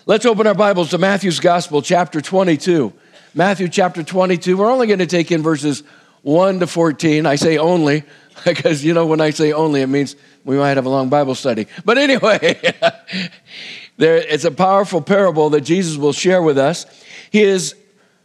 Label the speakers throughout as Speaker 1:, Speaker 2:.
Speaker 1: Let's open our Bibles to Matthew's Gospel, chapter 22. Matthew chapter 22. We're only going to take in verses 1 to 14. I say only because, when I say only, it means we might have a long Bible study. But anyway, it's a powerful parable that Jesus will share with us. He has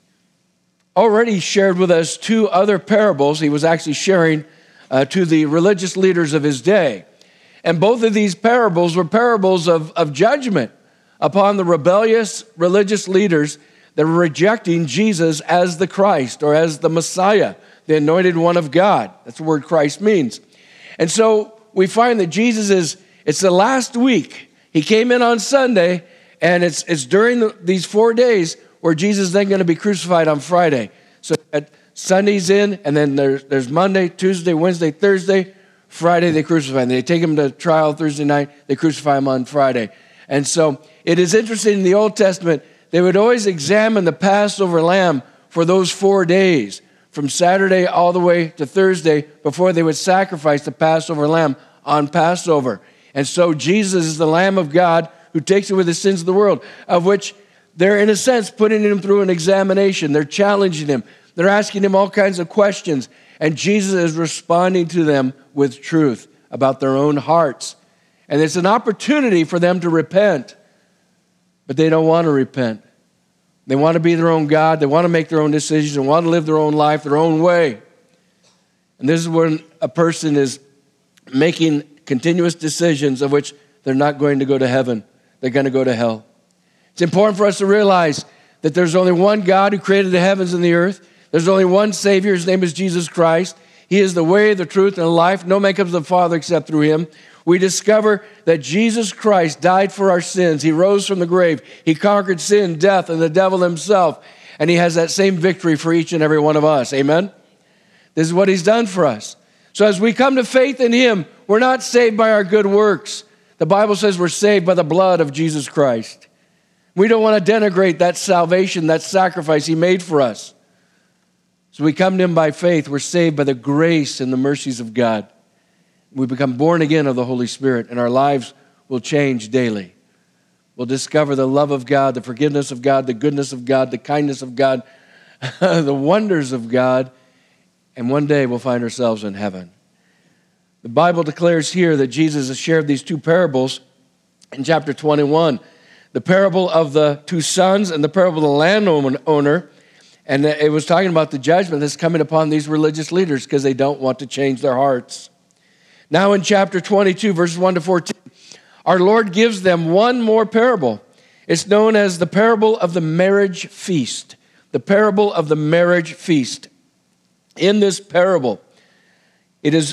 Speaker 1: already shared with us two other parables. He was actually sharing to the religious leaders of his day. And both of these parables were parables of judgment upon the rebellious religious leaders that were rejecting Jesus as the Christ or as the Messiah, the anointed one of God. That's the word Christ means. And so we find that Jesus it's the last week. He came in on Sunday, and it's during these 4 days where Jesus is then going to be crucified on Friday. So Sunday's in, and then there's Monday, Tuesday, Wednesday, Thursday, Friday they crucify him. They take him to trial Thursday night, they crucify him on Friday. And so it is interesting in the Old Testament, they would always examine the Passover lamb for those 4 days, from Saturday all the way to Thursday, before they would sacrifice the Passover lamb on Passover. And so Jesus is the Lamb of God who takes away the sins of the world, of which they're, in a sense, putting him through an examination. They're challenging him. They're asking him all kinds of questions. And Jesus is responding to them with truth about their own hearts. And it's an opportunity for them to repent. But they don't want to repent. They want to be their own God. They want to make their own decisions and want to live their own life their own way. And this is when a person is making continuous decisions of which they're not going to go to heaven. They're going to go to hell. It's important for us to realize that there's only one God who created the heavens and the earth. There's only one Savior. His name is Jesus Christ. He is the way, the truth, and the life. No man comes to the Father except through him. We discover that Jesus Christ died for our sins. He rose from the grave. He conquered sin, death, and the devil himself. And he has that same victory for each and every one of us. Amen? This is what he's done for us. So as we come to faith in him, we're not saved by our good works. The Bible says we're saved by the blood of Jesus Christ. We don't want to denigrate that salvation, that sacrifice he made for us. So we come to him by faith. We're saved by the grace and the mercies of God. We become born again of the Holy Spirit, and our lives will change daily. We'll discover the love of God, the forgiveness of God, the goodness of God, the kindness of God, the wonders of God, and one day we'll find ourselves in heaven. The Bible declares here that Jesus has shared these two parables in chapter 21. The parable of the two sons and the parable of the landowner. And it was talking about the judgment that's coming upon these religious leaders because they don't want to change their hearts. Now in chapter 22, verses 1 to 14, our Lord gives them one more parable. It's known as the parable of the marriage feast. The parable of the marriage feast. In this parable, it is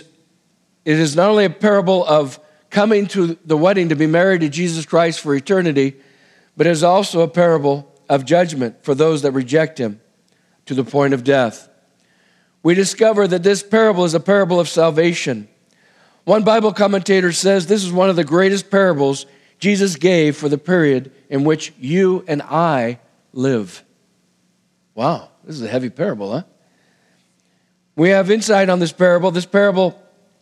Speaker 1: not only a parable of coming to the wedding to be married to Jesus Christ for eternity, but it is also a parable of judgment for those that reject him to the point of death. We discover that this parable is a parable of salvation. One Bible commentator says this is one of the greatest parables Jesus gave for the period in which you and I live. Wow, this is a heavy parable, huh? We have insight on this parable. This parable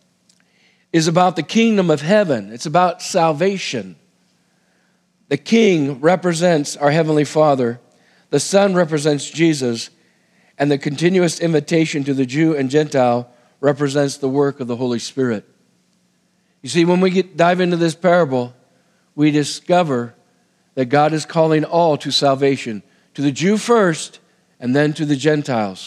Speaker 1: is about the kingdom of heaven. It's about salvation. The king represents our Heavenly Father. The Son represents Jesus. And the continuous invitation to the Jew and Gentile represents the work of the Holy Spirit. You see, when we dive into this parable, we discover that God is calling all to salvation, to the Jew first, and then to the Gentiles.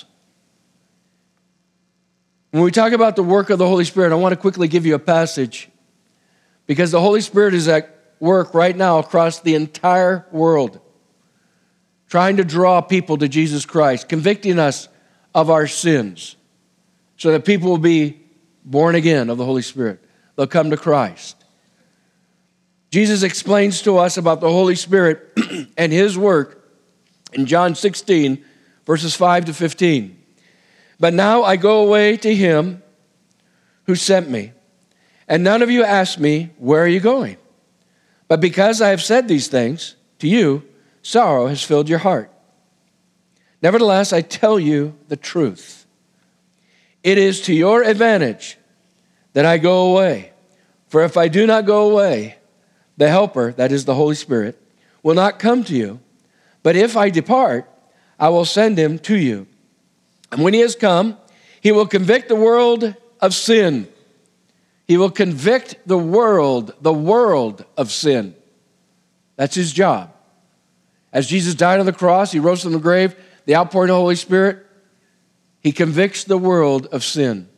Speaker 1: When we talk about the work of the Holy Spirit, I want to quickly give you a passage because the Holy Spirit is at work right now across the entire world, trying to draw people to Jesus Christ, convicting us of our sins so that people will be born again of the Holy Spirit. They'll come to Christ. Jesus explains to us about the Holy Spirit and his work in John 16, verses 5 to 15. But now I go away to him who sent me, and none of you ask me, where are you going? But because I have said these things to you, sorrow has filled your heart. Nevertheless, I tell you the truth. It is to your advantage that I go away. For if I do not go away, the Helper, that is the Holy Spirit, will not come to you, but if I depart, I will send him to you. And when he has come, he will convict the world of sin. He will convict the world of sin. That's his job. As Jesus died on the cross, he rose from the grave, the outpouring of the Holy Spirit, he convicts the world of sin.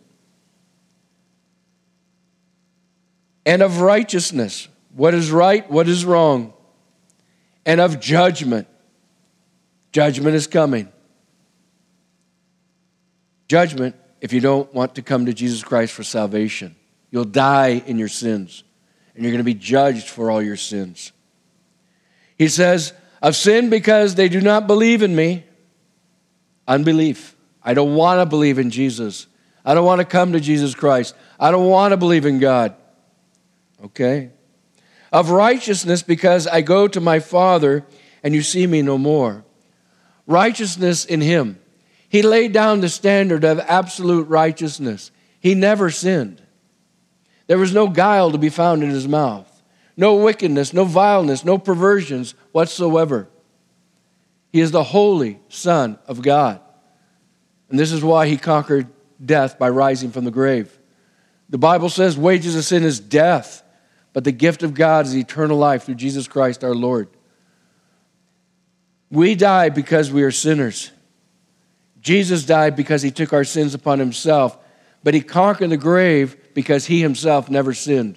Speaker 1: And of righteousness, what is right, what is wrong, and of judgment. Judgment is coming. Judgment if you don't want to come to Jesus Christ for salvation. You'll die in your sins, and you're going to be judged for all your sins. He says, of sin because they do not believe in me. Unbelief. I don't want to believe in Jesus. I don't want to come to Jesus Christ. I don't want to believe in God. Okay? Of righteousness because I go to my Father and you see me no more. Righteousness in him. He laid down the standard of absolute righteousness. He never sinned. There was no guile to be found in his mouth. No wickedness, no vileness, no perversions whatsoever. He is the holy Son of God. And this is why he conquered death by rising from the grave. The Bible says wages of sin is death, but the gift of God is eternal life through Jesus Christ our Lord. We die because we are sinners. Jesus died because he took our sins upon himself, but he conquered the grave because he himself never sinned.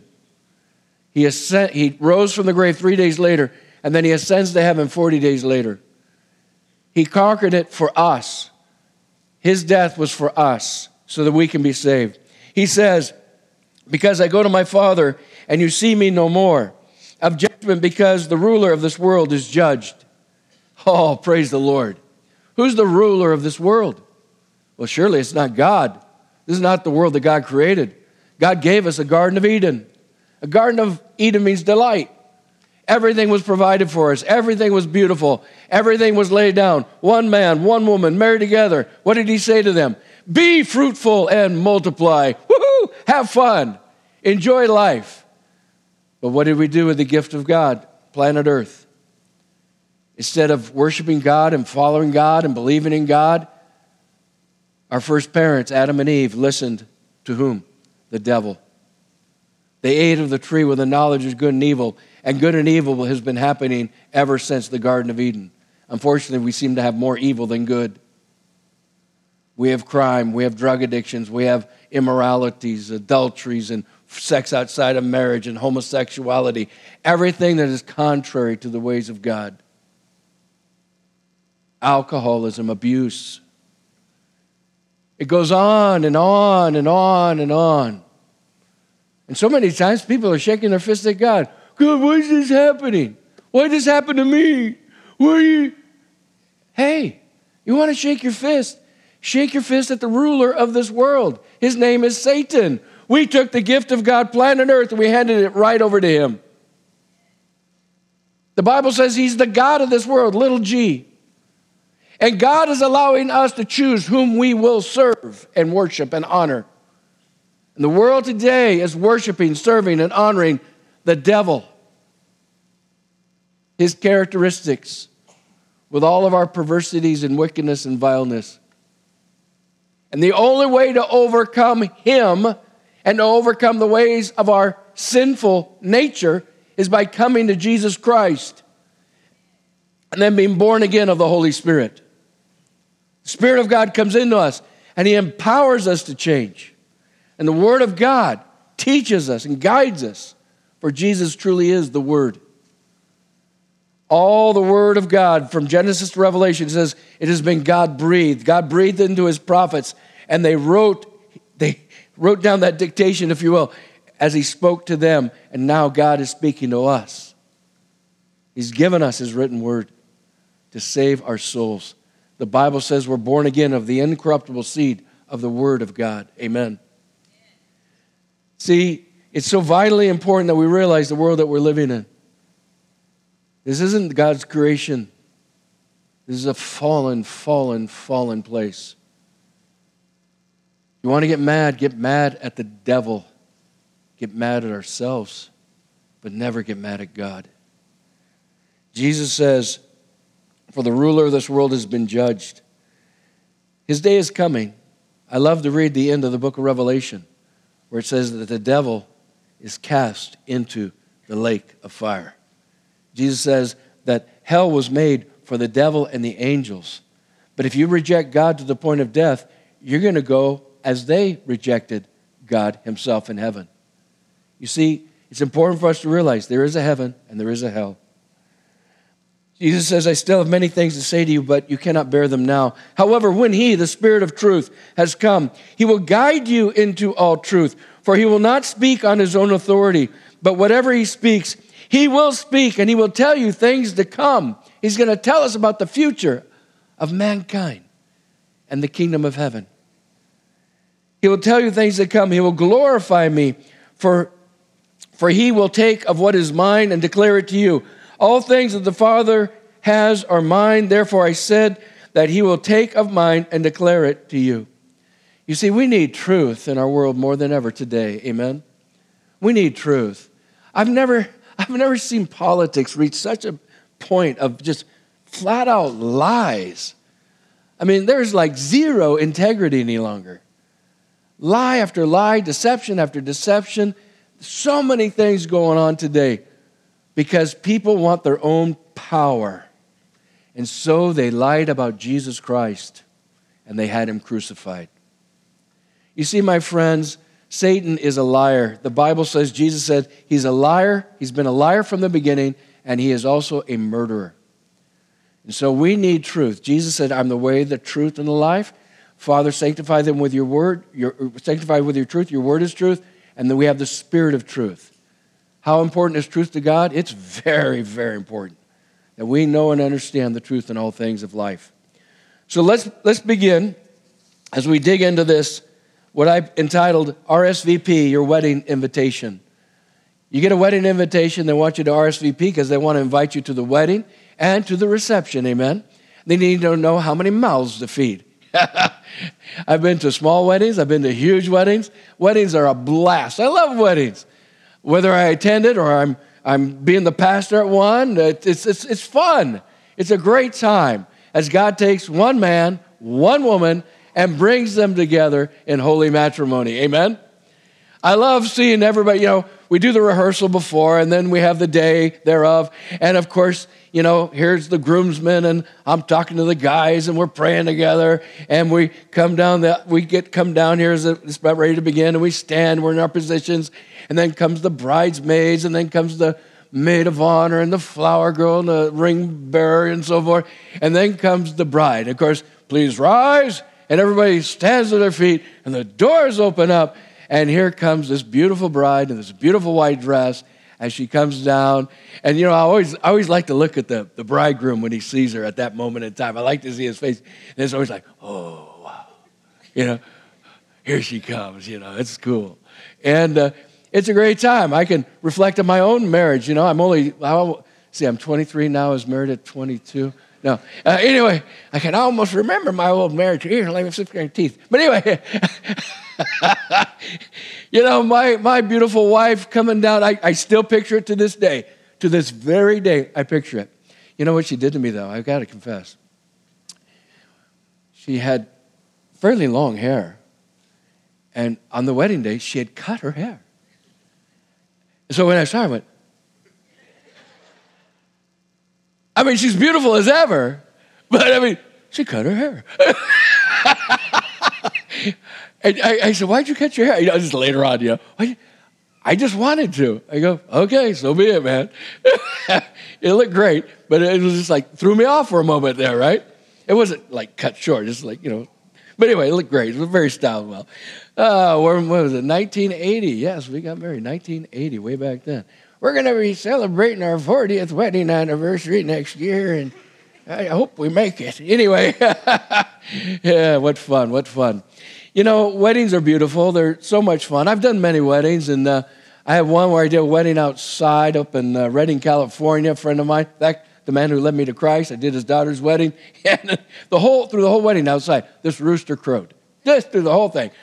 Speaker 1: He rose from the grave 3 days later, and then he ascends to heaven 40 days later. He conquered it for us. His death was for us so that we can be saved. He says, because I go to my Father and you see me no more. Of judgment because the ruler of this world is judged. Oh, praise the Lord. Who's the ruler of this world? Well, surely it's not God. This is not the world that God created. God gave us a Garden of Eden. A Garden of Eden means delight. Everything was provided for us. Everything was beautiful. Everything was laid down. One man, one woman, married together. What did he say to them? Be fruitful and multiply. Woohoo! Have fun. Enjoy life. But what did we do with the gift of God? Planet Earth. Instead of worshiping God and following God and believing in God, our first parents, Adam and Eve, listened to whom? The devil. They ate of the tree with the knowledge of good and evil, and good and evil has been happening ever since the Garden of Eden. Unfortunately, we seem to have more evil than good. We have crime, we have drug addictions, we have immoralities, adulteries, and sex outside of marriage, and homosexuality. Everything that is contrary to the ways of God. Alcoholism, abuse. It goes on and on and on and on. And so many times people are shaking their fists at God. God, why is this happening? Why did this happen to me? Why are you? Hey, you want to shake your fist? Shake your fist at the ruler of this world. His name is Satan. We took the gift of God, planet Earth, and we handed it right over to him. The Bible says he's the God of this world, little g. And God is allowing us to choose whom we will serve and worship and honor. And the world today is worshiping, serving, and honoring the devil. His characteristics, with all of our perversities and wickedness and vileness. And the only way to overcome him and to overcome the ways of our sinful nature is by coming to Jesus Christ and then being born again of the Holy Spirit. The Spirit of God comes into us and he empowers us to change. And the Word of God teaches us and guides us, for Jesus truly is the Word. All the Word of God from Genesis to Revelation says it has been God-breathed. God breathed into his prophets, and they wrote down that dictation, if you will, as he spoke to them, and now God is speaking to us. He's given us his written word to save our souls. The Bible says we're born again of the incorruptible seed of the Word of God. Amen. See, it's so vitally important that we realize the world that we're living in. This isn't God's creation. This is a fallen place. You want to get mad at the devil. Get mad at ourselves, but never get mad at God. Jesus says, for the ruler of this world has been judged. His day is coming. I love to read the end of the book of Revelation, where it says that the devil is cast into the lake of fire. Jesus says that hell was made for the devil and the angels. But if you reject God to the point of death, you're going to go as they rejected God himself in heaven. You see, it's important for us to realize there is a heaven and there is a hell. Jesus says, I still have many things to say to you, but you cannot bear them now. However, when he, the Spirit of truth, has come, he will guide you into all truth. For he will not speak on his own authority, but whatever he speaks, he will speak, and he will tell you things to come. He's going to tell us about the future of mankind and the kingdom of heaven. He will tell you things to come. He will glorify me, for he will take of what is mine and declare it to you. All things that the Father has are mine. Therefore I said that he will take of mine and declare it to you. You see, we need truth in our world more than ever today. Amen? We need truth. I've never seen politics reach such a point of just flat out lies. I mean, there's like zero integrity any longer. Lie after lie, deception after deception. So many things going on today because people want their own power. And so they lied about Jesus Christ and they had him crucified. You see, my friends, Satan is a liar. The Bible says, Jesus said, he's a liar. He's been a liar from the beginning, and he is also a murderer. And so we need truth. Jesus said, I'm the way, the truth, and the life. Father, sanctify them with your word. Sanctify with your truth. Your word is truth. And then we have the Spirit of truth. How important is truth to God? It's very, very important that we know and understand the truth in all things of life. So let's begin as we dig into this, what I entitled RSVP, your wedding invitation. You get a wedding invitation, they want you to RSVP because they want to invite you to the wedding and to the reception, amen? They need to know how many mouths to feed. I've been to small weddings, I've been to huge weddings. Weddings are a blast. I love weddings. Whether I attend it or I'm being the pastor at one, it's fun. It's a great time as God takes one man, one woman, and brings them together in holy matrimony. Amen? I love seeing everybody, we do the rehearsal before, and then we have the day thereof. And of course, here's the groomsmen, and I'm talking to the guys, and we're praying together. And we come down here as it's about ready to begin, and we stand, we're in our positions. And then comes the bridesmaids, and then comes the maid of honor, and the flower girl, and the ring bearer, and so forth. And then comes the bride. Of course, please rise. And everybody stands to their feet, and the doors open up, and here comes this beautiful bride in this beautiful white dress as she comes down. And, I always like to look at the bridegroom when he sees her at that moment in time. I like to see his face. And it's always like, oh, wow. Here she comes, it's cool. And it's a great time. I can reflect on my own marriage. I'm 23 now. I was married at 22. No. Anyway, I can almost remember my old marriage. Here, let me flip your teeth. But anyway, my beautiful wife coming down, I still picture it to this day. To this very day, I picture it. You know what she did to me, though? I've got to confess. She had fairly long hair. And on the wedding day, she had cut her hair. So when I saw her, I went, she's beautiful as ever, but she cut her hair. And I said, why'd you cut your hair? Just later on, I just wanted to. I go, okay, so be it, man. It looked great, but it was just like, threw me off for a moment there, right? It wasn't like cut short, just like, But anyway, it looked great. It was very styled well. What was it, 1980? Yes, we got married 1980, way back then. We're going to be celebrating our 40th wedding anniversary next year, and I hope we make it. Anyway, yeah, what fun. Weddings are beautiful. They're so much fun. I've done many weddings, and I have one where I did a wedding outside up in Redding, California, a friend of mine. In fact, the man who led me to Christ, I did his daughter's wedding, and through the whole wedding outside, this rooster crowed. Just through the whole thing.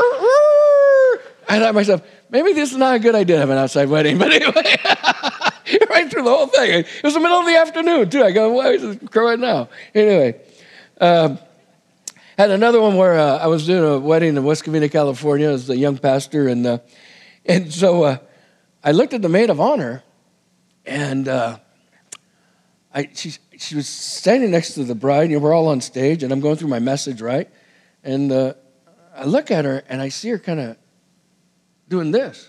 Speaker 1: I thought to myself, maybe this is not a good idea to have an outside wedding, but anyway. right through the whole thing. It was the middle of the afternoon, too. I go, why is it crowing now? Anyway, had another one where I was doing a wedding in West Covina, California. I was a young pastor, and so I looked at the maid of honor, and she was standing next to the bride. You know, we're all on stage, and I'm going through my message, right? And I look at her, and I see her kind of doing this.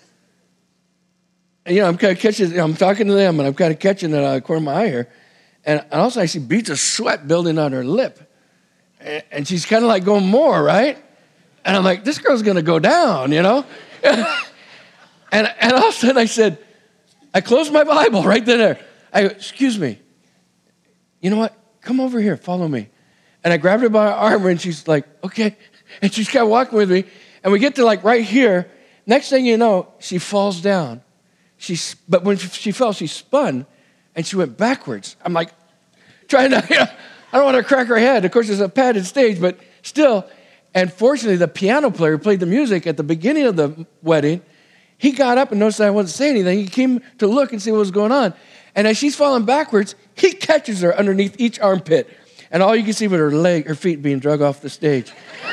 Speaker 1: And, you know, I'm kind of catching, I'm talking to them, and I'm kind of catching it out of the corner of my eye here. And also I see beads of sweat building on her lip. And she's kind of like going more, right? And I'm like, this girl's going to go down, you know? and all of a sudden I said, I closed my Bible right there. I go, excuse me. You know what? Come over here. Follow me. And I grabbed her by her arm, and she's like, okay. And she's kind of walking with me. And we get to like right here. Next thing you know, she falls down. But when she fell, she spun, and she went backwards. I'm like, trying to, you know, I don't want to crack her head. Of course, it's a padded stage, but still. And fortunately, the piano player who played the music at the beginning of the wedding, he got up and noticed I wasn't saying anything. He came to look and see what was going on. And as she's falling backwards, he catches her underneath each armpit. And all you can see was her feet being dragged off the stage.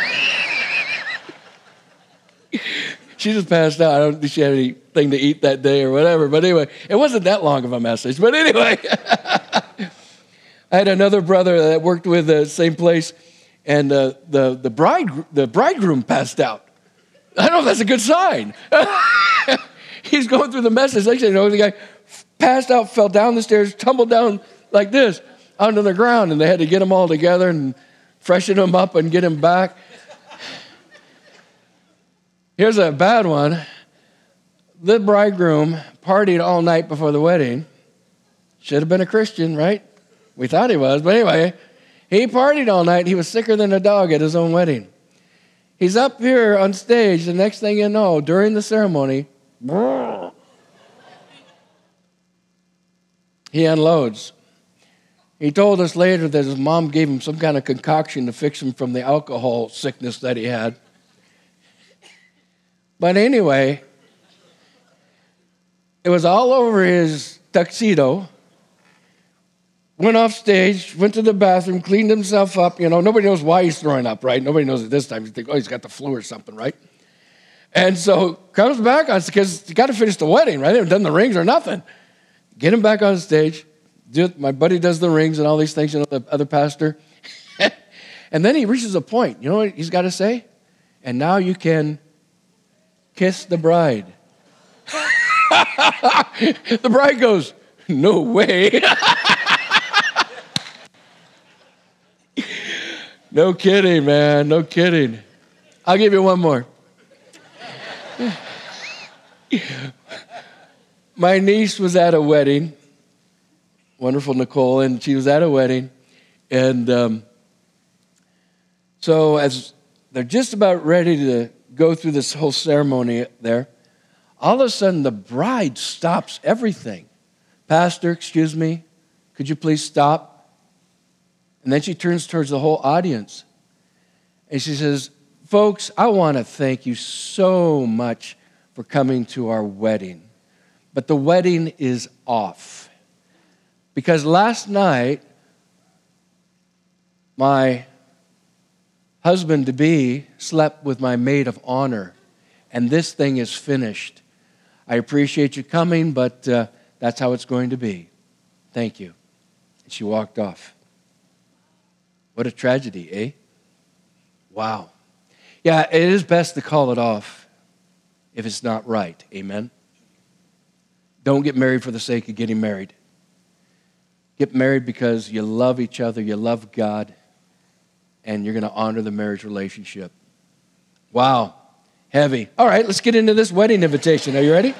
Speaker 1: She just passed out. I don't think she had anything to eat that day or whatever. But anyway, it wasn't that long of a message. But anyway, I had another brother that worked with the same place, and the bridegroom passed out. I don't know if that's a good sign. He's going through the message. Actually, you know, the guy passed out, fell down the stairs, tumbled down like this onto the ground, and they had to get him all together and freshen him up and get him back. Here's a bad one. The bridegroom partied all night before the wedding. Should have been a Christian, right? We thought he was, but anyway, he partied all night. He was sicker than a dog at his own wedding. He's up here on stage. The next thing you know, during the ceremony, he unloads. He told us later that his mom gave him some kind of concoction to fix him from the alcohol sickness that he had. But anyway, it was all over his tuxedo. Went off stage, went to the bathroom, cleaned himself up. You know, nobody knows why he's throwing up, right? Nobody knows at this time. You think, oh, he's got the flu or something, right? And so comes back on, because you got to finish the wedding, right? They haven't done the rings or nothing. Get him back on stage. My buddy does the rings and all these things, you know, the other pastor. And then he reaches a point. You know what he's got to say? And now you can kiss the bride. The bride goes, no way. No kidding, man. No kidding. I'll give you one more. My niece was at a wedding. Wonderful Nicole, and she was at a wedding. And so as they're just about ready to go through this whole ceremony there, all of a sudden the bride stops everything. Pastor, excuse me, could you please stop? And then she turns towards the whole audience. And she says, folks, I want to thank you so much for coming to our wedding. But the wedding is off. Because last night, my husband-to-be slept with my maid of honor. And this thing is finished. I appreciate you coming, but that's how it's going to be. Thank you. And she walked off. What a tragedy, eh? Wow. Yeah, it is best to call it off if it's not right. Amen? Don't get married for the sake of getting married. Get married because you love each other, you love God, and you're going to honor the marriage relationship. Wow. Heavy. All right, let's get into this wedding invitation. Are you ready?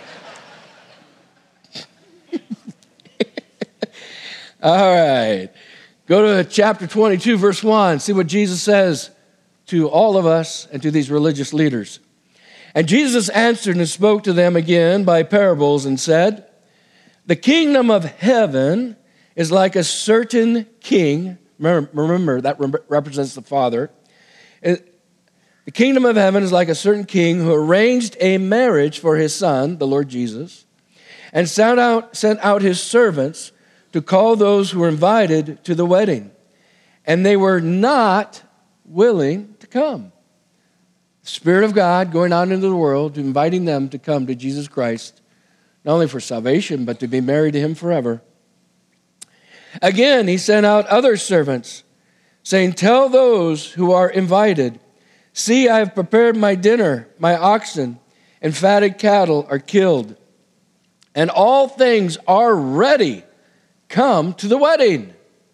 Speaker 1: All right. Go to chapter 22, verse 1. See what Jesus says to all of us and to these religious leaders. And Jesus answered and spoke to them again by parables and said, the kingdom of heaven is like a certain king. Remember that represents the Father. The kingdom of heaven is like a certain king who arranged a marriage for his son, the Lord Jesus, and sent out his servants to call those who were invited to the wedding. And they were not willing to come. The Spirit of God going out into the world, inviting them to come to Jesus Christ, not only for salvation, but to be married to him forever. Again, he sent out other servants, saying, tell those who are invited, see, I have prepared my dinner, my oxen and fatted cattle are killed, and all things are ready. Come to the wedding.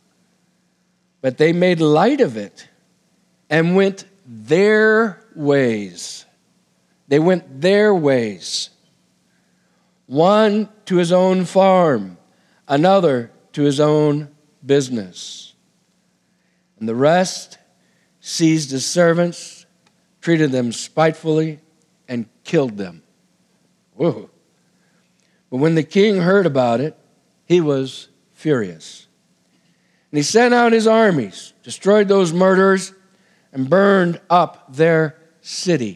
Speaker 1: But they made light of it and went their ways. They went their ways. One to his own farm, another to his own business. And the rest seized his servants, treated them spitefully, and killed them. Whoa. But when the king heard about it, he was furious. And he sent out his armies, destroyed those murderers, and burned up their city.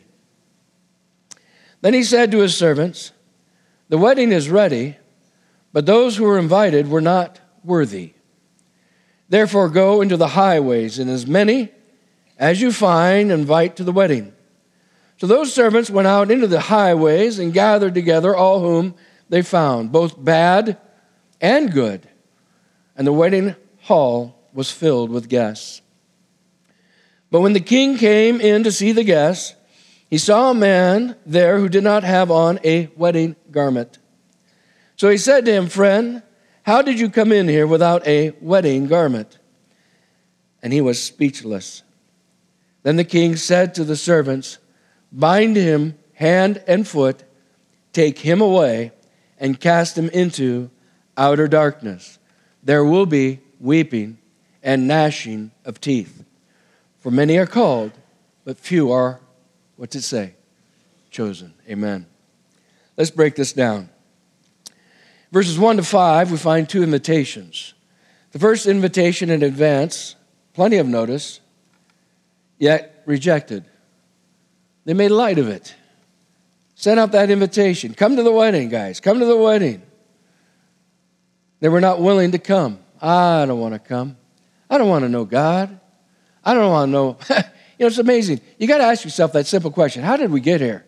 Speaker 1: Then he said to his servants, the wedding is ready, but those who were invited were not worthy. Therefore go into the highways, and as many as you find, invite to the wedding. So those servants went out into the highways and gathered together all whom they found, both bad and good. And the wedding hall was filled with guests. But when the king came in to see the guests, he saw a man there who did not have on a wedding garment. So he said to him, friend, how did you come in here without a wedding garment? And he was speechless. Then the king said to the servants, bind him hand and foot, take him away, and cast him into outer darkness. There will be weeping and gnashing of teeth. For many are called, but few are, what's it say? Chosen. Amen. Let's break this down. Verses 1 to 5, we find two invitations. The first invitation in advance, plenty of notice, yet rejected. They made light of it. Sent out that invitation. Come to the wedding, guys. Come to the wedding. They were not willing to come. I don't want to come. I don't want to know God. I don't want to know. It's amazing. You got to ask yourself that simple question. How did we get here?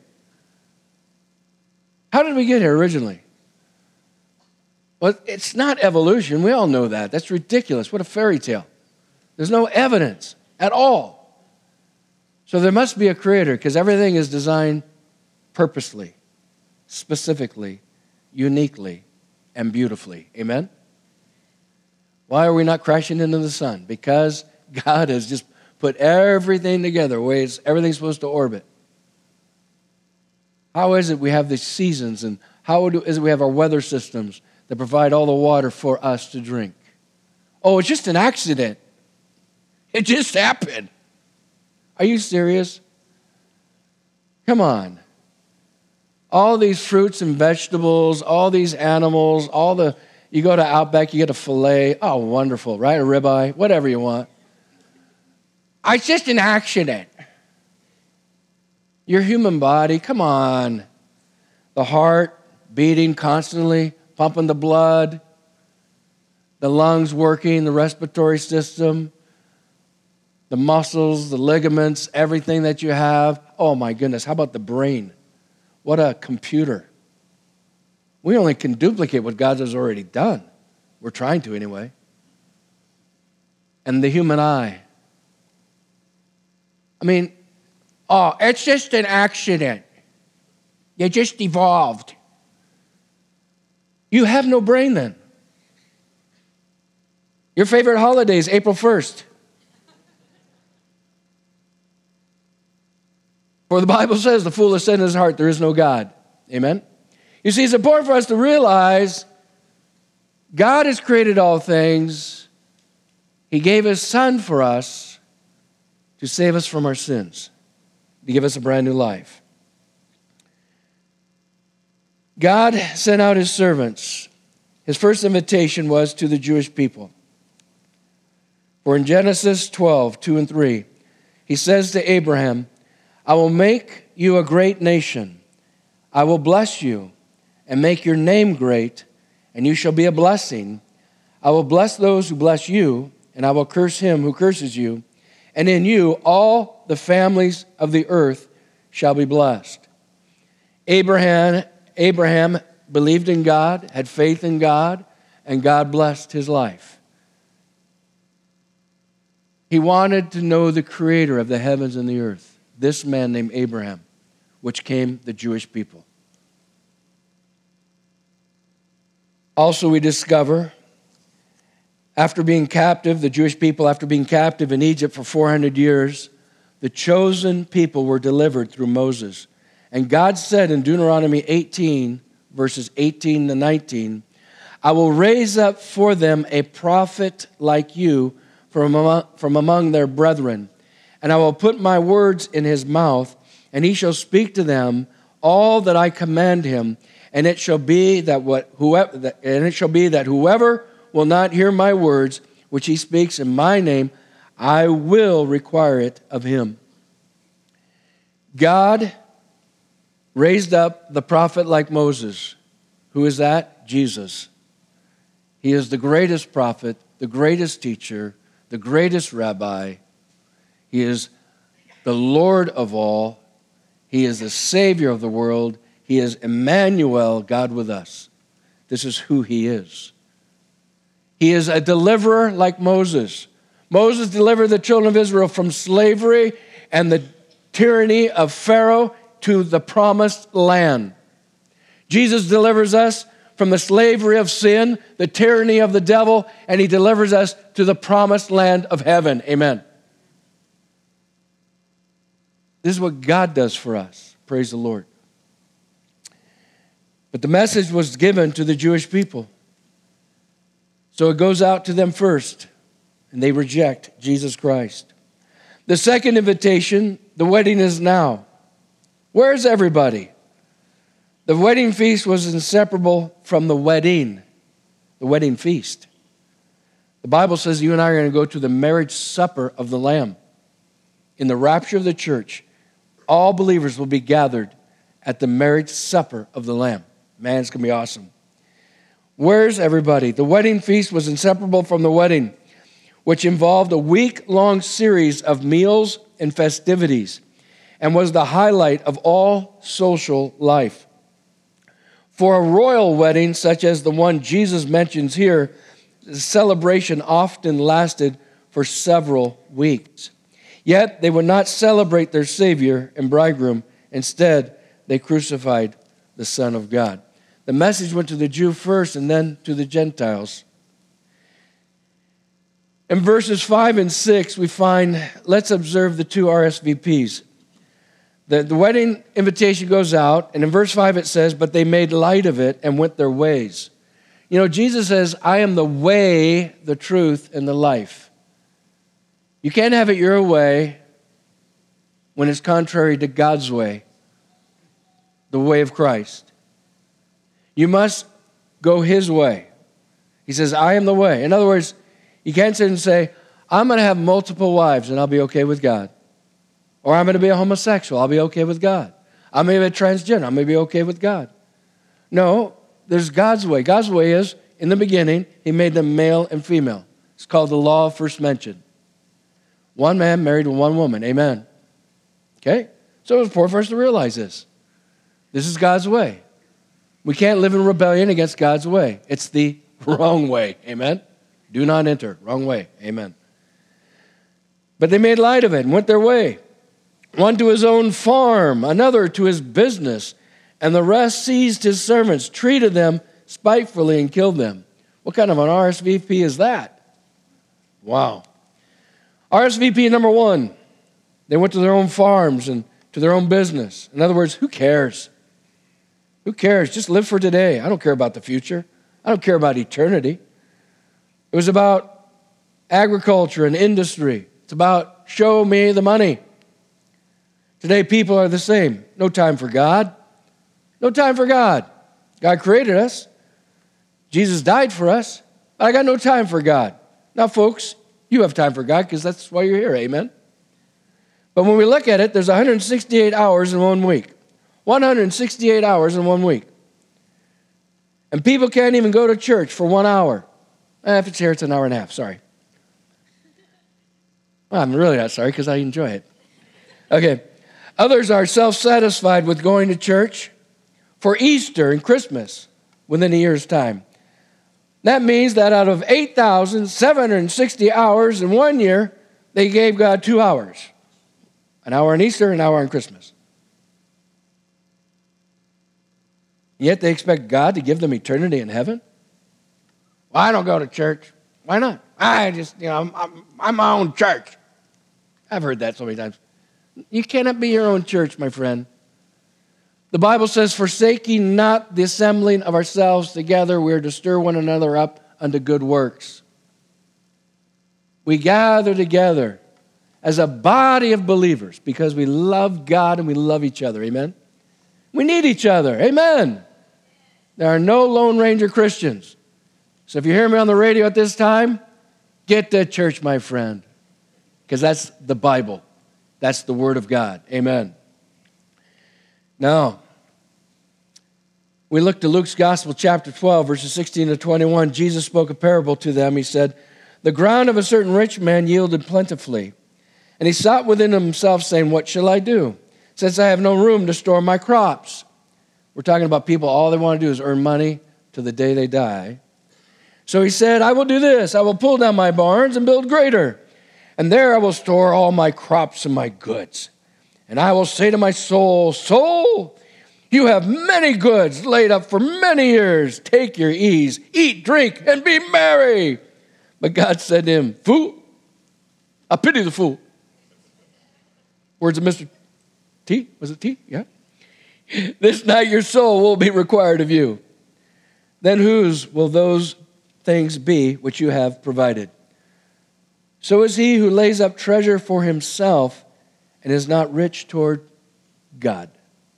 Speaker 1: How did we get here originally? Well, it's not evolution. We all know that. That's ridiculous. What a fairy tale. There's no evidence at all. So there must be a creator because everything is designed purposely, specifically, uniquely, and beautifully. Amen? Why are we not crashing into the sun? Because God has just put everything together, ways everything's supposed to orbit. How is it we have these seasons, and how is it we have our weather systems that provide all the water for us to drink? Oh, it's just an accident. It just happened. Are you serious? Come on. All these fruits and vegetables, all these animals, you go to Outback, you get a filet. Oh, wonderful, right? A ribeye, whatever you want. It's just an accident. Your human body, come on. The heart beating constantly, pumping the blood, the lungs working, the respiratory system, the muscles, the ligaments, everything that you have. Oh my goodness, how about the brain? What a computer. We only can duplicate what God has already done. We're trying to anyway. And the human eye. It's just an accident. You just evolved. You have no brain then. Your favorite holiday is April 1st. For the Bible says, the fool has said in his heart, there is no God. Amen? You see, it's important for us to realize God has created all things. He gave his son for us to save us from our sins, to give us a brand new life. God sent out his servants. His first invitation was to the Jewish people. For in Genesis 12, 2 and 3, he says to Abraham, I will make you a great nation. I will bless you and make your name great, and you shall be a blessing. I will bless those who bless you, and I will curse him who curses you. And in you all the families of the earth shall be blessed. Abraham believed in God, had faith in God, and God blessed his life. He wanted to know the creator of the heavens and the earth, this man named Abraham, which came the Jewish people. Also, we discover, after being captive, the Jewish people, after being captive in Egypt for 400 years, the chosen people were delivered through Moses. And God said in Deuteronomy 18, verses 18 to 19, I will raise up for them a prophet like you from among their brethren, and I will put my words in his mouth, and he shall speak to them all that I command him, and it shall be that whoever will not hear my words, which he speaks in my name, I will require it of him. God raised up the prophet like Moses. Who is that? Jesus. He is the greatest prophet, the greatest teacher, the greatest rabbi. He is the Lord of all. He is the Savior of the world. He is Emmanuel, God with us. This is who he is. He is a deliverer like Moses. Moses delivered the children of Israel from slavery and the tyranny of Pharaoh to the promised land. Jesus delivers us from the slavery of sin, the tyranny of the devil, and he delivers us to the promised land of heaven. Amen. This is what God does for us. Praise the Lord. But the message was given to the Jewish people. So it goes out to them first, and they reject Jesus Christ. The second invitation, the wedding is now. Where's everybody? The wedding feast was inseparable from the wedding feast. The Bible says you and I are going to go to the marriage supper of the Lamb. In the rapture of the church, all believers will be gathered at the marriage supper of the Lamb. Man, it's going to be awesome. Where's everybody? The wedding feast was inseparable from the wedding, which involved a week-long series of meals and festivities and was the highlight of all social life. For a royal wedding, such as the one Jesus mentions here, the celebration often lasted for several weeks. Yet they would not celebrate their Savior and bridegroom. Instead, they crucified the Son of God. The message went to the Jew first and then to the Gentiles. In verses 5 and 6, we find, let's observe the two RSVPs. The wedding invitation goes out, and in verse 5 it says, but they made light of it and went their ways. You know, Jesus says, I am the way, the truth, and the life. You can't have it your way when it's contrary to God's way, the way of Christ. You must go his way. He says, I am the way. In other words, you can't sit and say, I'm going to have multiple wives and I'll be okay with God. Or I'm going to be a homosexual, I'll be okay with God. I'm going to be a transgender, I'm going to be okay with God. No, there's God's way. God's way is, in the beginning, he made them male and female. It's called the law of first mention. One man married to one woman, amen. Okay? So it's important for us to realize this. This is God's way. We can't live in rebellion against God's way. It's the wrong way, amen. Do not enter, wrong way, amen. But they made light of it and went their way. One to his own farm, another to his business, and the rest seized his servants, treated them spitefully, and killed them. What kind of an RSVP is that? Wow. RSVP number 1, they went to their own farms and to their own business. In other words, who cares? Who cares? Just live for today. I don't care about the future. I don't care about eternity. It was about agriculture and industry. It's about show me the money. Today, people are the same. No time for God. No time for God. God created us. Jesus died for us. I got no time for God. Now, folks, you have time for God because that's why you're here, amen? But when we look at it, there's 168 hours in 1 week. 168 hours in 1 week. And people can't even go to church for 1 hour. If it's here, it's an hour and a half. Sorry. Well, I'm really not sorry because I enjoy it. Okay. Others are self-satisfied with going to church for Easter and Christmas within a year's time. That means that out of 8,760 hours in 1 year, they gave God 2 hours. An hour on Easter, an hour on Christmas. Yet they expect God to give them eternity in heaven? Well, I don't go to church. Why not? I just, I'm my own church. I've heard that so many times. You cannot be your own church, my friend. The Bible says, forsaking not the assembling of ourselves together, we are to stir one another up unto good works. We gather together as a body of believers because we love God and we love each other. Amen? We need each other. Amen? There are no Lone Ranger Christians. So if you hear me on the radio at this time, get to church, my friend, because that's the Bible. That's the Word of God. Amen. Now, we look to Luke's Gospel, chapter 12, verses 16 to 21. Jesus spoke a parable to them. He said, the ground of a certain rich man yielded plentifully. And he sought within himself, saying, what shall I do, since I have no room to store my crops? We're talking about people, all they want to do is earn money to the day they die. So he said, I will do this. I will pull down my barns and build greater. And there I will store all my crops and my goods. And I will say to my soul, soul, you have many goods laid up for many years. Take your ease, eat, drink, and be merry. But God said to him, fool, I pity the fool. Words of Mr. T? Was it T? Yeah. This night your soul will be required of you. Then whose will those things be which you have provided? So is he who lays up treasure for himself and is not rich toward God.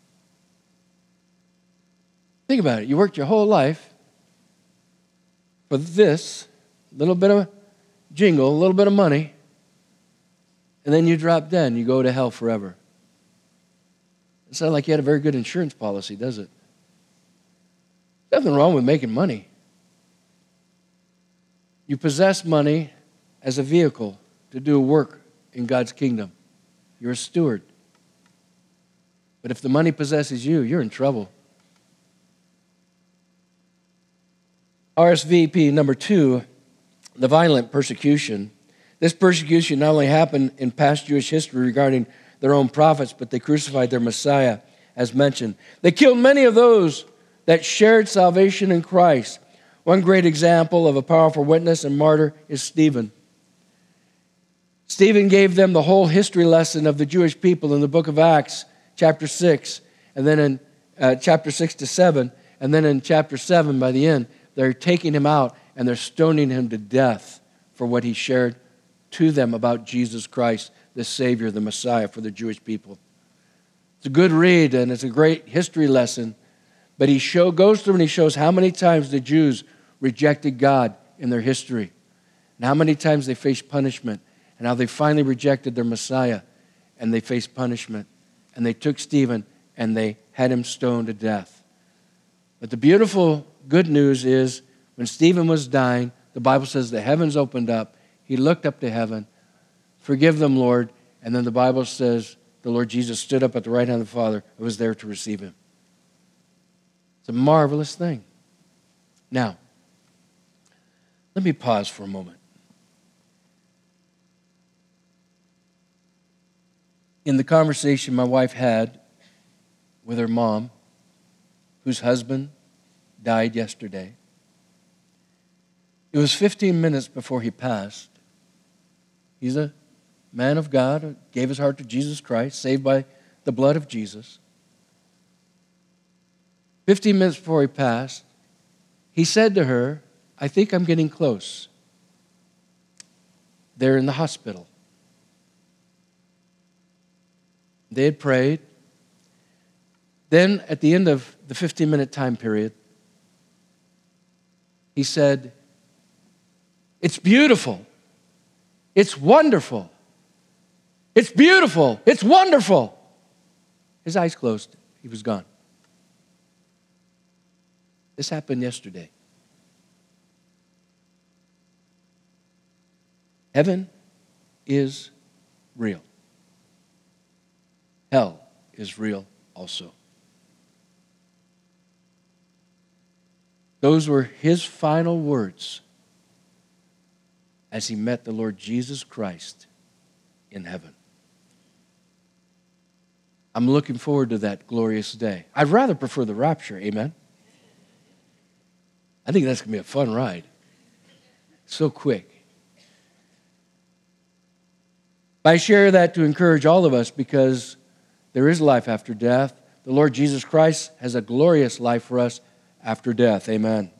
Speaker 1: Think about it. You worked your whole life for this little bit of jingle, a little bit of money, and then you drop dead and you go to hell forever. It's not like you had a very good insurance policy, does it? Nothing wrong with making money. You possess money as a vehicle to do work in God's kingdom. You're a steward. But if the money possesses you, you're in trouble. RSVP number 2, the violent persecution. This persecution not only happened in past Jewish history regarding their own prophets, but they crucified their Messiah, as mentioned. They killed many of those that shared salvation in Christ. One great example of a powerful witness and martyr is Stephen. Stephen gave them the whole history lesson of the Jewish people in the book of Acts, chapter 6, and then in chapter 6 to 7, and then in chapter 7 by the end, they're taking him out and they're stoning him to death for what he shared to them about Jesus Christ, the Savior, the Messiah for the Jewish people. It's a good read and it's a great history lesson, but he goes through and he shows how many times the Jews rejected God in their history and how many times they faced punishment and how they finally rejected their Messiah and they faced punishment. And they took Stephen and they had him stoned to death. But the beautiful good news is when Stephen was dying, the Bible says the heavens opened up. He looked up to heaven. Forgive them, Lord. And then the Bible says the Lord Jesus stood up at the right hand of the Father and was there to receive him. It's a marvelous thing. Now, let me pause for a moment. In the conversation my wife had with her mom, whose husband died yesterday, it was 15 minutes before he passed. He's a man of God who gave his heart to Jesus Christ, saved by the blood of Jesus. 15 minutes before he passed, he said to her, I think I'm getting close. They're in the hospital. They had prayed. Then at the end of the 15-minute time period, he said, it's beautiful. It's wonderful. It's beautiful. It's wonderful. His eyes closed. He was gone. This happened yesterday. Heaven is real. Hell is real also. Those were his final words as he met the Lord Jesus Christ in heaven. I'm looking forward to that glorious day. I'd rather prefer the rapture, amen? I think that's going to be a fun ride. So quick. I share that to encourage all of us because there is life after death. The Lord Jesus Christ has a glorious life for us after death. Amen.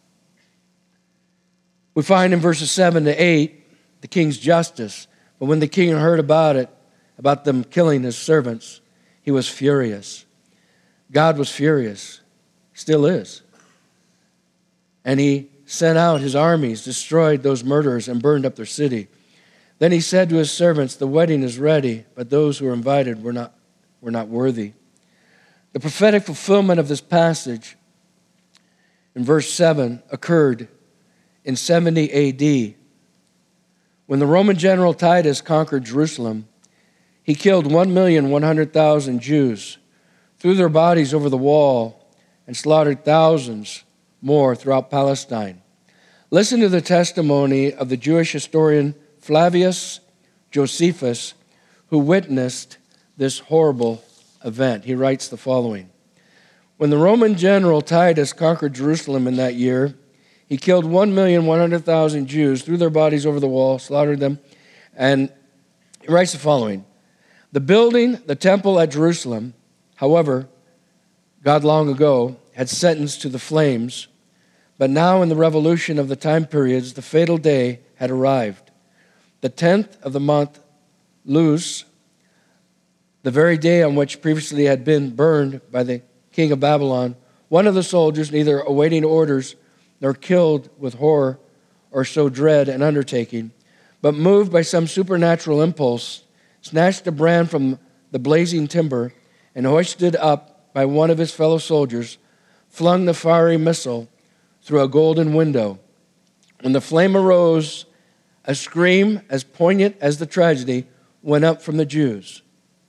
Speaker 1: We find in verses 7 to 8 the king's justice. But when the king heard about them killing his servants, he was furious. God was furious, still is. And he sent out his armies, destroyed those murderers, and burned up their city. Then he said to his servants, the wedding is ready, but those who were invited were not worthy. The prophetic fulfillment of this passage in verse 7 occurred in 70 A.D. When the Roman general Titus conquered Jerusalem. He killed 1,100,000 Jews, threw their bodies over the wall, and slaughtered thousands more throughout Palestine. Listen to the testimony of the Jewish historian Flavius Josephus, who witnessed this horrible event. He writes the following. When the Roman general Titus conquered Jerusalem in that year, he killed 1,100,000 Jews, threw their bodies over the wall, slaughtered them, and he writes the following. The building, the temple at Jerusalem, however, God long ago had sentenced to the flames, but now in the revolution of the time periods, the fatal day had arrived. The 10th of the month, Luz, the very day on which previously had been burned by the king of Babylon, one of the soldiers, neither awaiting orders nor killed with horror or so dread an undertaking, but moved by some supernatural impulse, snatched a brand from the blazing timber and hoisted up by one of his fellow soldiers, flung the fiery missile through a golden window. When the flame arose, a scream as poignant as the tragedy went up from the Jews.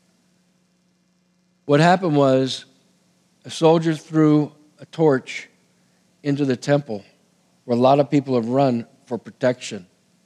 Speaker 1: What happened was a soldier threw a torch into the temple where a lot of people have run for protection.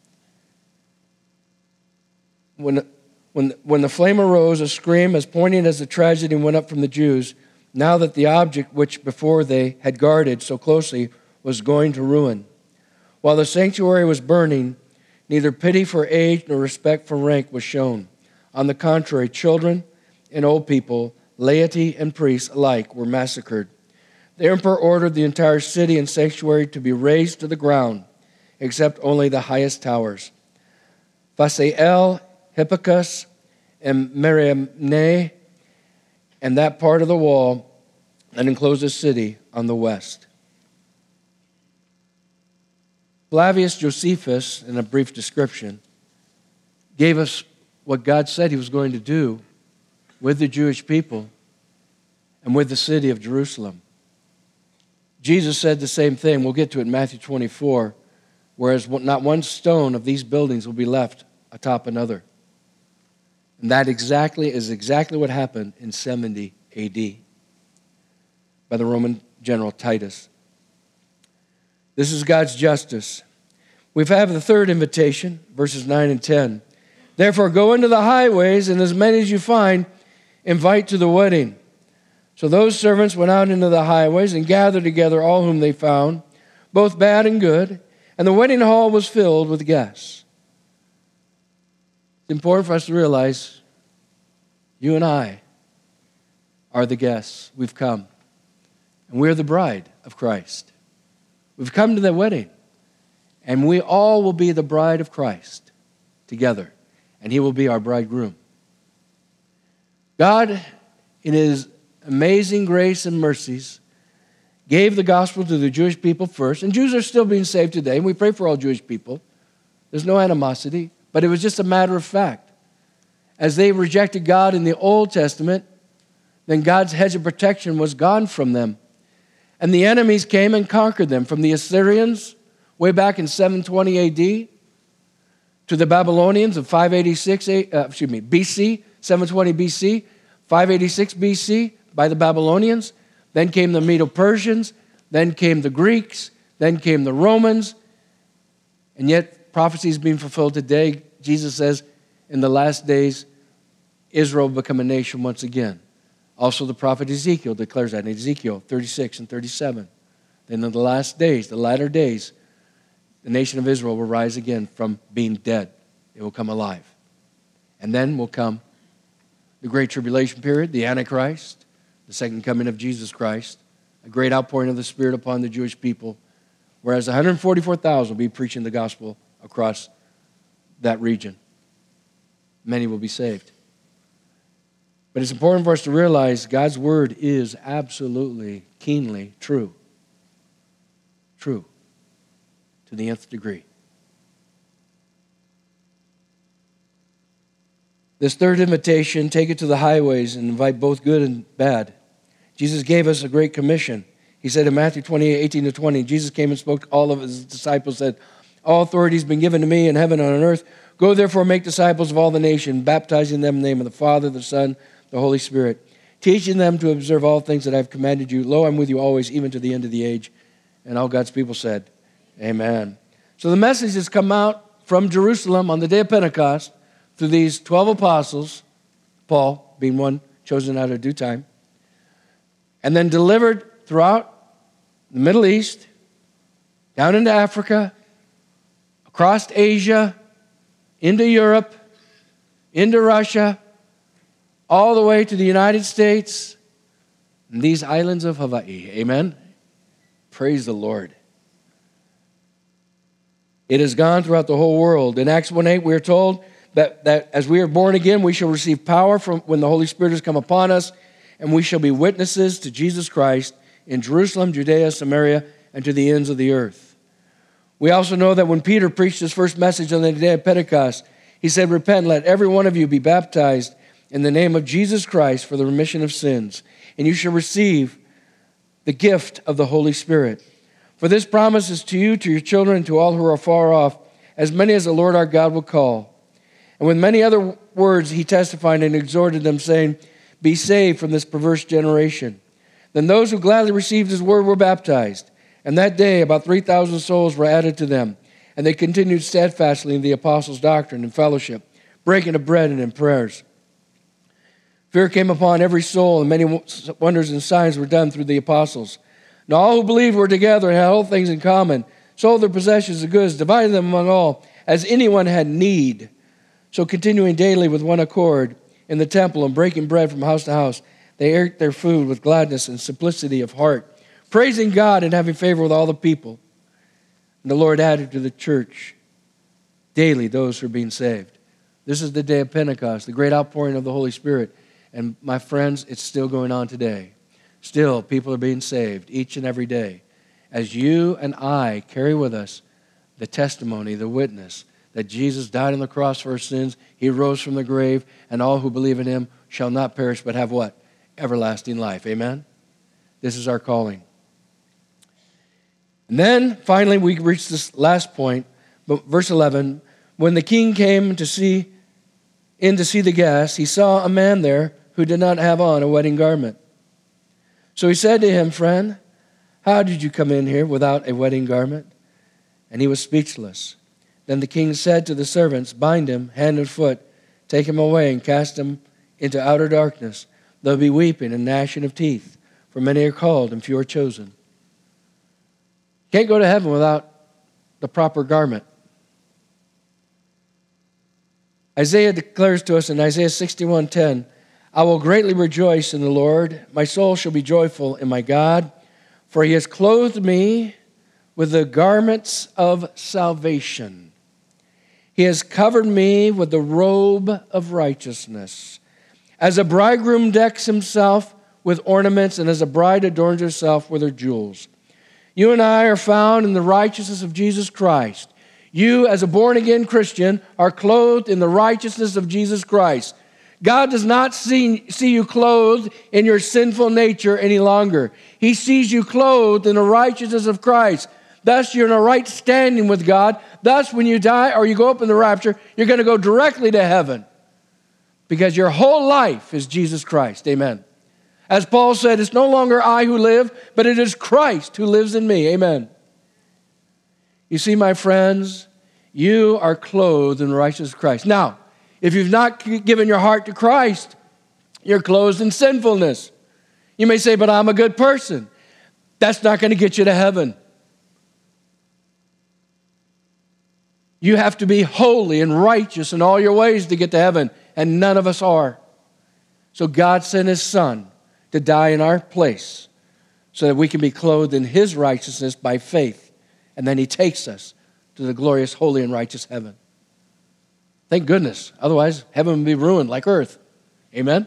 Speaker 1: When the flame arose, a scream as poignant as the tragedy went up from the Jews, now that the object which before they had guarded so closely was going to ruin. While the sanctuary was burning, neither pity for age nor respect for rank was shown. On the contrary, children and old people, laity and priests alike were massacred. The emperor ordered the entire city and sanctuary to be razed to the ground, except only the highest towers. Phasael, Hippicus, and Mariamne, and that part of the wall that enclosed the city on the west. Flavius Josephus, in a brief description, gave us what God said he was going to do with the Jewish people and with the city of Jerusalem. Jesus said the same thing. We'll get to it in Matthew 24, whereas not one stone of these buildings will be left atop another. And that is exactly what happened in 70 A.D. by the Roman general Titus. This is God's justice. We have the third invitation, verses 9 and 10. Therefore, go into the highways, and as many as you find, invite to the wedding. So those servants went out into the highways and gathered together all whom they found, both bad and good, and the wedding hall was filled with guests. It's important for us to realize you and I are the guests. We've come, and we're the bride of Christ. We've come to the wedding, and we all will be the bride of Christ together, and he will be our bridegroom. God, in his amazing grace and mercies, gave the gospel to the Jewish people first, and Jews are still being saved today, and we pray for all Jewish people. There's no animosity, but it was just a matter of fact. As they rejected God in the Old Testament, then God's hedge of protection was gone from them. And the enemies came and conquered them, from the Assyrians way back in 720 AD to the Babylonians of BC, 720 BC, 586 BC by the Babylonians. Then came the Medo-Persians. Then came the Greeks. Then came the Romans. And yet prophecy is being fulfilled today. Jesus says in the last days, Israel will become a nation once again. Also, the prophet Ezekiel declares that in Ezekiel 36 and 37. Then in the last days, the latter days, the nation of Israel will rise again from being dead. It will come alive. And then will come the Great Tribulation period, the Antichrist, the second coming of Jesus Christ, a great outpouring of the Spirit upon the Jewish people, whereas 144,000 will be preaching the gospel across that region. Many will be saved. But it's important for us to realize God's word is absolutely, keenly true. True. To the nth degree. This third invitation, take it to the highways and invite both good and bad. Jesus gave us a great commission. He said in Matthew 28:18-20, Jesus came and spoke to all of his disciples, said, all authority has been given to me in heaven and on earth. Go therefore make disciples of all the nations, baptizing them in the name of the Father, the Son, the Holy Spirit, teaching them to observe all things that I have commanded you. Lo, I'm with you always, even to the end of the age. And all God's people said, amen. So the message has come out from Jerusalem on the day of Pentecost through these 12 apostles, Paul being one chosen out of due time, and then delivered throughout the Middle East, down into Africa, across Asia, into Europe, into Russia, all the way to the United States and these islands of Hawaii. Amen? Praise the Lord. It has gone throughout the whole world. In Acts 1:8, we are told that as we are born again, we shall receive power from when the Holy Spirit has come upon us, and we shall be witnesses to Jesus Christ in Jerusalem, Judea, Samaria, and to the ends of the earth. We also know that when Peter preached his first message on the day of Pentecost, he said, repent, let every one of you be baptized in the name of Jesus Christ for the remission of sins, and you shall receive the gift of the Holy Spirit. For this promise is to you, to your children, and to all who are far off, as many as the Lord our God will call. And with many other words he testified and exhorted them, saying, be saved from this perverse generation. Then those who gladly received his word were baptized, and that day about 3,000 souls were added to them, and they continued steadfastly in the apostles' doctrine and fellowship, breaking of bread and in prayers. Fear came upon every soul, and many wonders and signs were done through the apostles. And all who believed were together and had all things in common, sold their possessions and goods, divided them among all, as anyone had need. So continuing daily with one accord in the temple and breaking bread from house to house, they ate their food with gladness and simplicity of heart, praising God and having favor with all the people. And the Lord added to the church daily those who are being saved. This is the day of Pentecost, the great outpouring of the Holy Spirit. And my friends, it's still going on today. Still, people are being saved each and every day. As you and I carry with us the testimony, the witness, that Jesus died on the cross for our sins, he rose from the grave, and all who believe in him shall not perish but have what? Everlasting life. Amen? This is our calling. And then, finally, we reach this last point, verse 11. When the king came in to see the guests, he saw a man there who did not have on a wedding garment. So he said to him, friend, how did you come in here without a wedding garment? And he was speechless. Then the king said to the servants, bind him hand and foot, take him away and cast him into outer darkness. There'll be weeping and gnashing of teeth, for many are called and few are chosen. Can't go to heaven without the proper garment. Isaiah declares to us in Isaiah 61:10, I will greatly rejoice in the Lord. My soul shall be joyful in my God, for he has clothed me with the garments of salvation. He has covered me with the robe of righteousness. As a bridegroom decks himself with ornaments, and as a bride adorns herself with her jewels. You and I are found in the righteousness of Jesus Christ. You, as a born-again Christian, are clothed in the righteousness of Jesus Christ. God does not see you clothed in your sinful nature any longer. He sees you clothed in the righteousness of Christ. Thus, you're in a right standing with God. Thus, when you die or you go up in the rapture, you're going to go directly to heaven because your whole life is Jesus Christ. Amen. As Paul said, it's no longer I who live, but it is Christ who lives in me. Amen. You see, my friends, you are clothed in the righteousness of Christ. Now, if you've not given your heart to Christ, you're clothed in sinfulness. You may say, but I'm a good person. That's not going to get you to heaven. You have to be holy and righteous in all your ways to get to heaven, and none of us are. So God sent His Son to die in our place so that we can be clothed in His righteousness by faith, and then He takes us to the glorious, holy, and righteous heaven. Thank goodness. Otherwise, heaven would be ruined like earth. Amen?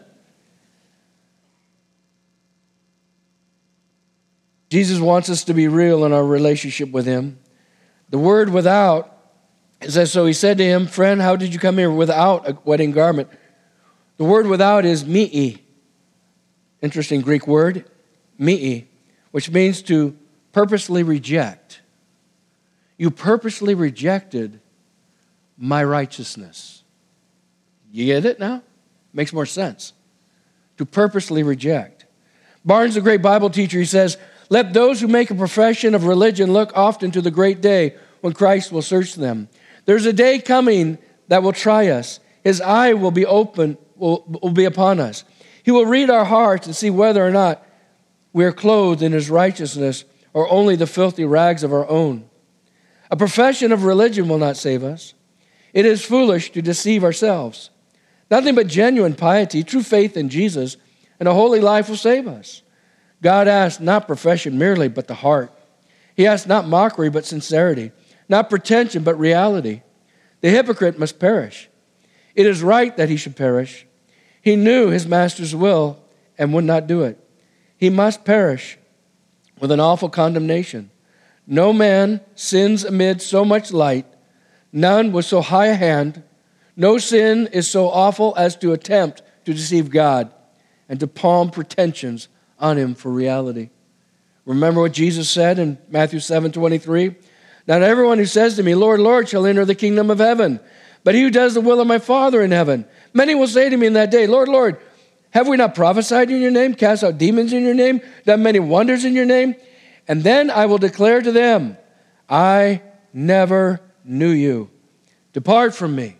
Speaker 1: Jesus wants us to be real in our relationship with Him. The word without, it says, so He said to him, friend, how did you come here without a wedding garment? The word without is mi'i. Interesting Greek word, mi'i, which means to purposely reject. You purposely rejected my righteousness. You get it now? Makes more sense. To purposely reject. Barnes, the great Bible teacher, he says, let those who make a profession of religion look often to the great day when Christ will search them. There's a day coming that will try us. His eye will be open, will be upon us. He will read our hearts and see whether or not we are clothed in His righteousness or only the filthy rags of our own. A profession of religion will not save us. It is foolish to deceive ourselves. Nothing but genuine piety, true faith in Jesus, and a holy life will save us. God asks not profession merely, but the heart. He asks not mockery, but sincerity. Not pretension, but reality. The hypocrite must perish. It is right that he should perish. He knew his master's will and would not do it. He must perish with an awful condemnation. No man sins amid so much light, none with so high a hand. No sin is so awful as to attempt to deceive God and to palm pretensions on Him for reality. Remember what Jesus said in Matthew 7:23? Not everyone who says to me, Lord, Lord, shall enter the kingdom of heaven, but he who does the will of my Father in heaven. Many will say to me in that day, Lord, Lord, have we not prophesied in your name, cast out demons in your name, done many wonders in your name? And then I will declare to them, I never knew you. Depart from me,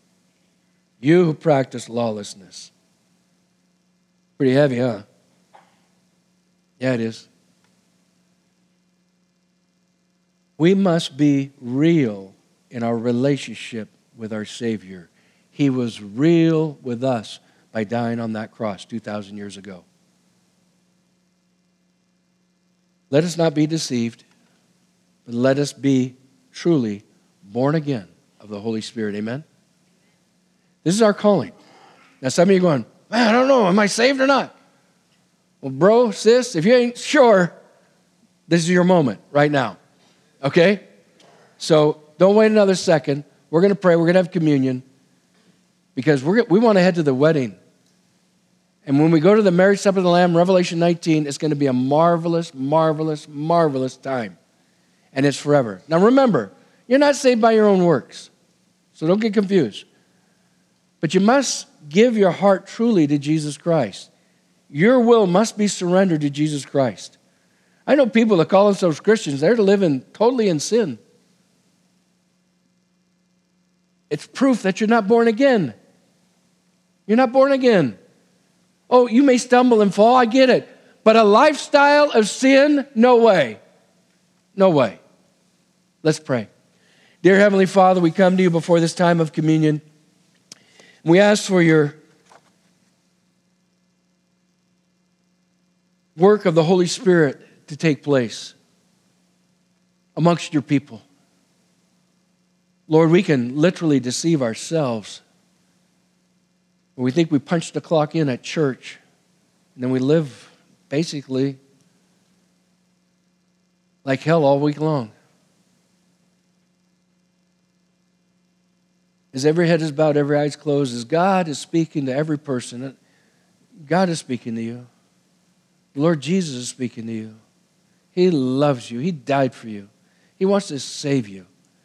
Speaker 1: you who practice lawlessness. Pretty heavy, huh? Yeah, it is. We must be real in our relationship with our Savior. He was real with us by dying on that cross 2,000 years ago. Let us not be deceived, but let us be truly born again of the Holy Spirit. Amen? This is our calling. Now, some of you are going, man, I don't know, am I saved or not? Well, bro, sis, if you ain't sure, this is your moment right now. Okay? So don't wait another second. We're going to pray. We're going to have communion because we want to head to the wedding. And when we go to the marriage supper of the Lamb, Revelation 19, it's going to be a marvelous, marvelous, marvelous time. And it's forever. Now remember, you're not saved by your own works. So don't get confused. But you must give your heart truly to Jesus Christ. Your will must be surrendered to Jesus Christ. I know people that call themselves Christians, they're living totally in sin. It's proof that you're not born again. You're not born again. Oh, you may stumble and fall, I get it. But a lifestyle of sin, no way. No way. Let's pray. Dear Heavenly Father, we come to you before this time of communion. We ask for your work of the Holy Spirit to take place amongst your people. Lord, we can literally deceive ourselves. We think we punched the clock in at church, and then we live basically like hell all week long. as every head is bowed, every eye is closed, as God is speaking to every person, God is speaking to you. The Lord Jesus is speaking to you. He loves you. He died for you. He wants to save you.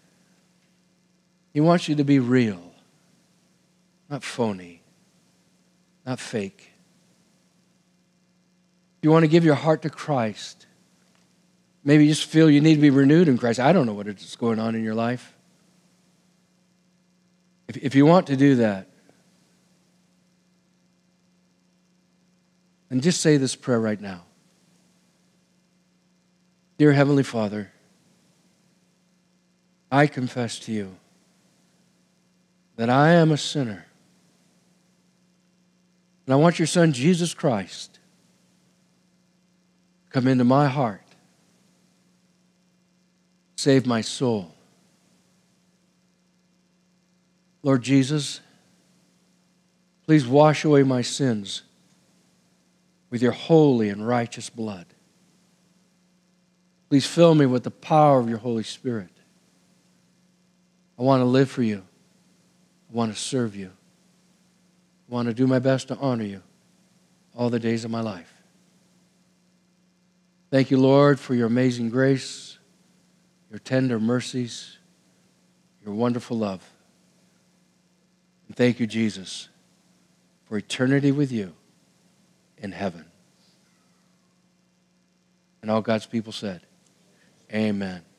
Speaker 1: He wants you to be real, not phony, not fake. If you want to give your heart to Christ, maybe you just feel you need to be renewed in Christ. I don't know what is going on in your life. If you want to do that, then just say this prayer right now. Dear Heavenly Father, I confess to you that I am a sinner. And I want your Son, Jesus Christ, to come into my heart, save my soul. Lord Jesus, please wash away my sins with your holy and righteous blood. Please fill me with the power of your Holy Spirit. I want to live for you. I want to serve you. I want to do my best to honor you all the days of my life. Thank you, Lord, for your amazing grace, your tender mercies, your wonderful love. And thank you, Jesus, for eternity with you in heaven. And all God's people said, amen.